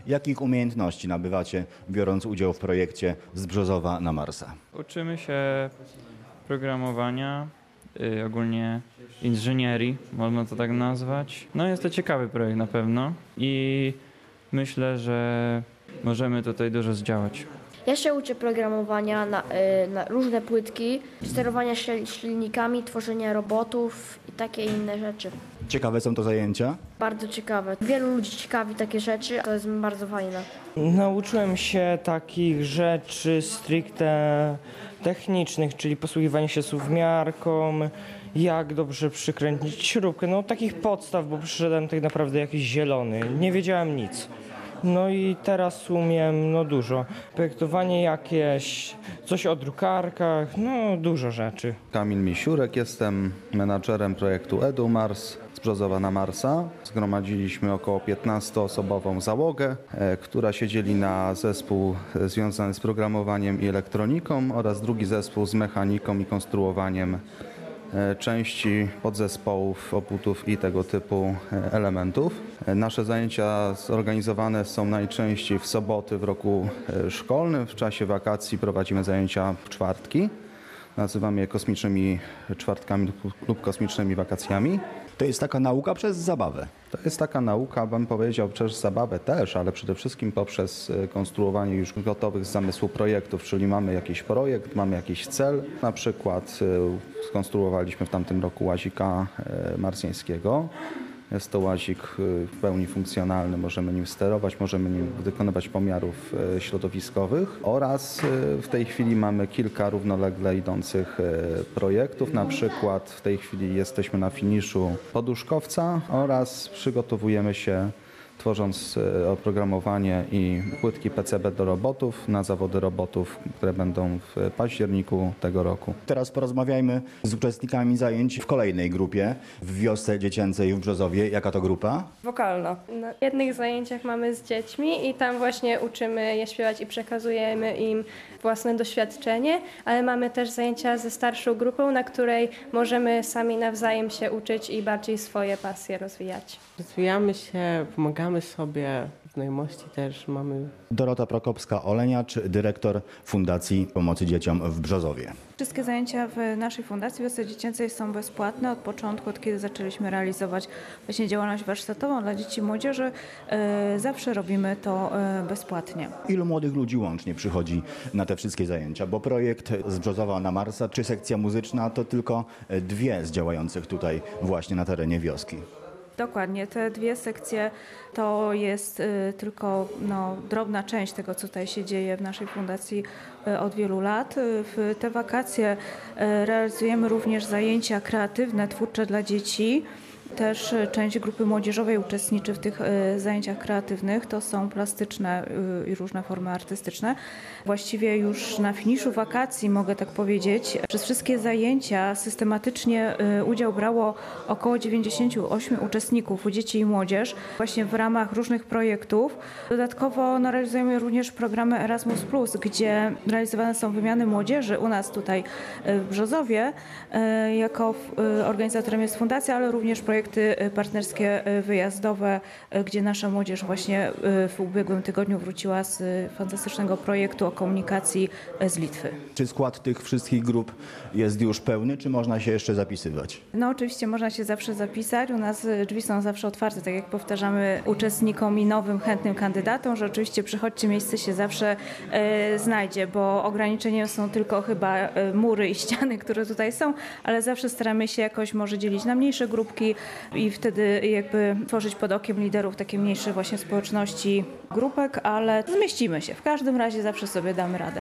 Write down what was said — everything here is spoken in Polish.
Jakich umiejętności nabywacie, biorąc udział w projekcie z Brzozowa na Marsa? Uczymy się programowania, ogólnie inżynierii, można to tak nazwać. No jest to ciekawy projekt na pewno i myślę, że możemy tutaj dużo zdziałać. Ja się uczę programowania na różne płytki, sterowania silnikami, tworzenia robotów i takie inne rzeczy. Ciekawe są to zajęcia? Bardzo ciekawe. Wielu ludzi ciekawi takie rzeczy, to jest bardzo fajne. Nauczyłem się takich rzeczy stricte technicznych, czyli posługiwanie się suwmiarką, jak dobrze przykręcić śrubkę, no takich podstaw, bo przyszedłem tak naprawdę jakiś zielony, nie wiedziałem nic. No i teraz umiem dużo. Projektowanie jakieś, coś o drukarkach, dużo rzeczy. Kamil Misiurek, jestem menadżerem projektu EduMars z Brzozowa na Marsa. Zgromadziliśmy około 15-osobową załogę, która się dzieli na zespół związany z programowaniem i elektroniką oraz drugi zespół z mechaniką i konstruowaniem części podzespołów, obwodów i tego typu elementów. Nasze zajęcia zorganizowane są najczęściej w soboty w roku szkolnym. W czasie wakacji prowadzimy zajęcia w czwartki. Nazywamy je kosmicznymi czwartkami lub kosmicznymi wakacjami. To jest taka nauka przez zabawę. To jest taka nauka, bym powiedział, przez zabawę też, ale przede wszystkim poprzez konstruowanie już gotowych z zamysłu projektów, czyli mamy jakiś projekt, mamy jakiś cel. Na przykład skonstruowaliśmy w tamtym roku łazika marsjańskiego. Jest to łazik w pełni funkcjonalny, możemy nim sterować, możemy nim wykonywać pomiarów środowiskowych oraz w tej chwili mamy kilka równolegle idących projektów. Na przykład w tej chwili jesteśmy na finiszu poduszkowca oraz przygotowujemy się, tworząc oprogramowanie i płytki PCB do robotów na zawody robotów, które będą w październiku tego roku. Teraz porozmawiajmy z uczestnikami zajęć w kolejnej grupie w wiosce dziecięcej w Brzozowie. Jaka to grupa? Wokalna. Na jednych zajęciach mamy z dziećmi i tam właśnie uczymy je śpiewać i przekazujemy im własne doświadczenie, ale mamy też zajęcia ze starszą grupą, na której możemy sami nawzajem się uczyć i bardziej swoje pasje rozwijać. Rozwijamy się, pomagamy sobie, znajomości też mamy. Dorota Prokopska-Oleniacz, dyrektor Fundacji Pomocy Dzieciom w Brzozowie. Wszystkie zajęcia w naszej Fundacji Wiosce Dziecięcej są bezpłatne od początku, od kiedy zaczęliśmy realizować właśnie działalność warsztatową dla dzieci i młodzieży. Zawsze robimy to bezpłatnie. Ilu młodych ludzi łącznie przychodzi na te wszystkie zajęcia? Bo projekt z Brzozowa na Marsa czy sekcja muzyczna to tylko dwie z działających tutaj właśnie na terenie wioski. Dokładnie, te dwie sekcje to jest tylko drobna część tego, co tutaj się dzieje w naszej fundacji od wielu lat. W te wakacje realizujemy również zajęcia kreatywne, twórcze dla dzieci. Też część grupy młodzieżowej uczestniczy w tych zajęciach kreatywnych. To są plastyczne i różne formy artystyczne. Właściwie już na finiszu wakacji, mogę tak powiedzieć, przez wszystkie zajęcia systematycznie udział brało około 98 uczestników, dzieci i młodzież, właśnie w ramach różnych projektów. Dodatkowo realizujemy również programy Erasmus+, gdzie realizowane są wymiany młodzieży u nas tutaj w Brzozowie. Jako organizatorem jest fundacja, ale również projekty partnerskie wyjazdowe, gdzie nasza młodzież właśnie w ubiegłym tygodniu wróciła z fantastycznego projektu o komunikacji z Litwy. Czy skład tych wszystkich grup jest już pełny, czy można się jeszcze zapisywać? Oczywiście można się zawsze zapisać. U nas drzwi są zawsze otwarte, tak jak powtarzamy uczestnikom i nowym, chętnym kandydatom, że oczywiście przychodźcie, miejsce się zawsze znajdzie, bo ograniczeniem są tylko chyba mury i ściany, które tutaj są, ale zawsze staramy się jakoś może dzielić na mniejsze grupki i wtedy jakby tworzyć pod okiem liderów takie mniejsze właśnie społeczności grupek, ale zmieścimy się. W każdym razie zawsze sobie damy radę.